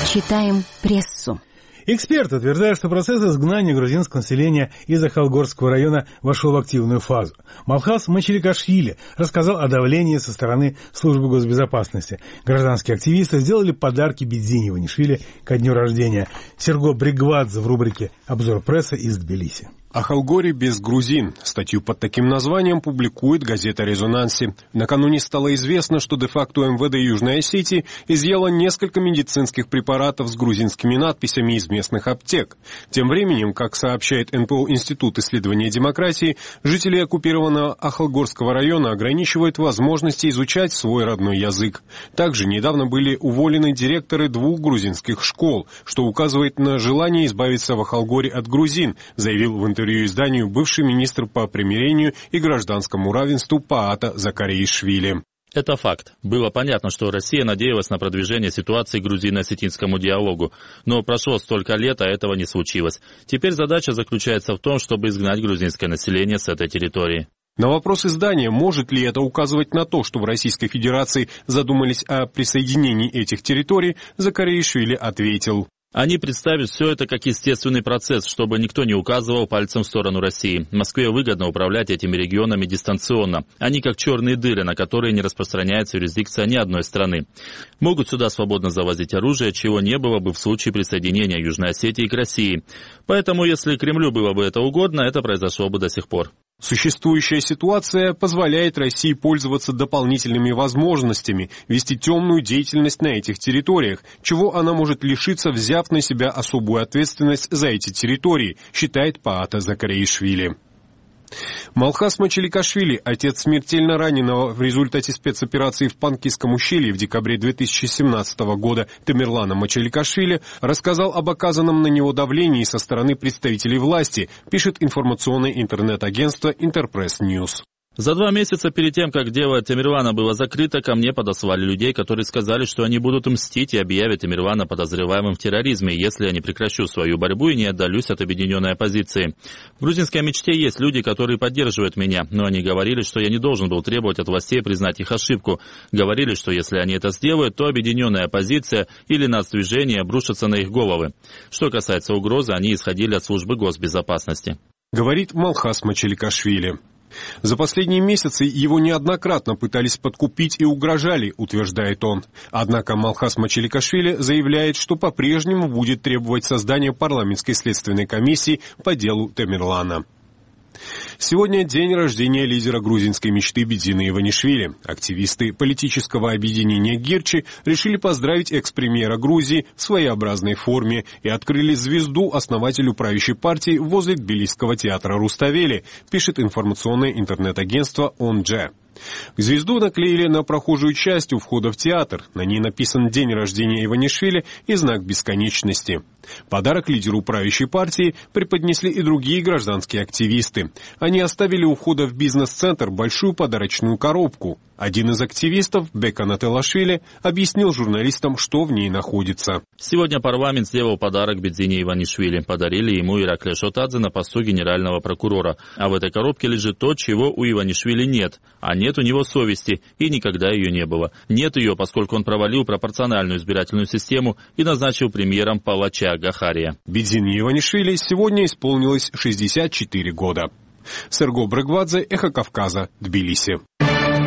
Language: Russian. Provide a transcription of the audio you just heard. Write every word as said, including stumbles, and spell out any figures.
Читаем прессу. Эксперты утверждают, что процесс изгнания грузинского населения из Ахалгорского района вошел в активную фазу. Малхас Мачеликашвили рассказал о давлении со стороны службы госбезопасности. Гражданские активисты сделали подарки Бедзине Иванишвили ко дню рождения. Серго Бригвадзе в рубрике «Обзор прессы» из Тбилиси. Ахалгори без грузин. Статью под таким названием публикует газета «Резонанси». Накануне стало известно, что де-факто эм вэ дэ Южной Осетии изъяло несколько медицинских препаратов с грузинскими надписями из местных аптек. Тем временем, как сообщает эн пэ о Институт исследования демократии, жители оккупированного Ахалгорского района ограничивают возможности изучать свой родной язык. Также недавно были уволены директоры двух грузинских школ, что указывает на желание избавиться в Ахалгоре от грузин, заявил в интервью интервью изданию бывший министр по примирению и гражданскому равенству Паата Закариишвили. Это факт. Было понятно, что Россия надеялась на продвижение ситуации к грузино-осетинскому диалогу, но прошло столько лет, а этого не случилось. Теперь задача заключается в том, чтобы изгнать грузинское население с этой территории. На вопрос издания, может ли это указывать на то, что в Российской Федерации задумались о присоединении этих территорий, Закариишвили ответил. Они представят все это как естественный процесс, чтобы никто не указывал пальцем в сторону России. Москве выгодно управлять этими регионами дистанционно. Они как черные дыры, на которые не распространяется юрисдикция ни одной страны. Могут сюда свободно завозить оружие, чего не было бы в случае присоединения Южной Осетии к России. Поэтому, если Кремлю было бы это угодно, это произошло бы до сих пор. Существующая ситуация позволяет России пользоваться дополнительными возможностями вести темную деятельность на этих территориях, чего она может лишиться, взяв на себя особую ответственность за эти территории, считает Паата Закариишвили. Малхас Мачеликашвили, отец смертельно раненого в результате спецоперации в Панкисском ущелье в декабре две тысячи семнадцатого года Тамерлана Мачеликашвили, рассказал об оказанном на него давлении со стороны представителей власти, пишет информационное интернет-агентство Интерпресс Ньюс. За два месяца перед тем, как дело Тамерлана было закрыто, ко мне подослали людей, которые сказали, что они будут мстить и объявят Тамерлана подозреваемым в терроризме, если я не прекращу свою борьбу и не отдалюсь от объединенной оппозиции. В грузинской мечте есть люди, которые поддерживают меня, но они говорили, что я не должен был требовать от властей признать их ошибку. Говорили, что если они это сделают, то объединенная оппозиция или нацдвижение обрушатся на их головы. Что касается угрозы, они исходили от службы госбезопасности. Говорит Малхас Мачеликашвили. За последние месяцы его неоднократно пытались подкупить и угрожали, утверждает он. Однако Малхас Мачеликашвили заявляет, что по-прежнему будет требовать создания парламентской следственной комиссии по делу Тамерлана. Сегодня день рождения лидера грузинской мечты Бедзины Иванишвили. Активисты политического объединения Гирчи решили поздравить экс-премьера Грузии в своеобразной форме и открыли звезду основателю правящей партии возле Тбилисского театра Руставели, пишет информационное интернет-агентство ОНДЖ. Звезду наклеили на прохожую часть у входа в театр. На ней написан день рождения Иванишвили и знак бесконечности. Подарок лидеру правящей партии преподнесли и другие гражданские активисты. Они оставили у входа в бизнес-центр большую подарочную коробку. Один из активистов, Бекан Ателашвили, объяснил журналистам, что в ней находится. Сегодня парламент сделал подарок Бедзине Иванишвили. Подарили ему Ираклия Шотадзе на посту генерального прокурора. А в этой коробке лежит то, чего у Иванишвили нет. А нет у него совести, и никогда ее не было. Нет ее, поскольку он провалил пропорциональную избирательную систему и назначил премьером палача Гахария. Бедзине Иванишвили сегодня исполнилось шестьдесят четыре года. Серго Бригвадзе, Эхо Кавказа, Тбилиси.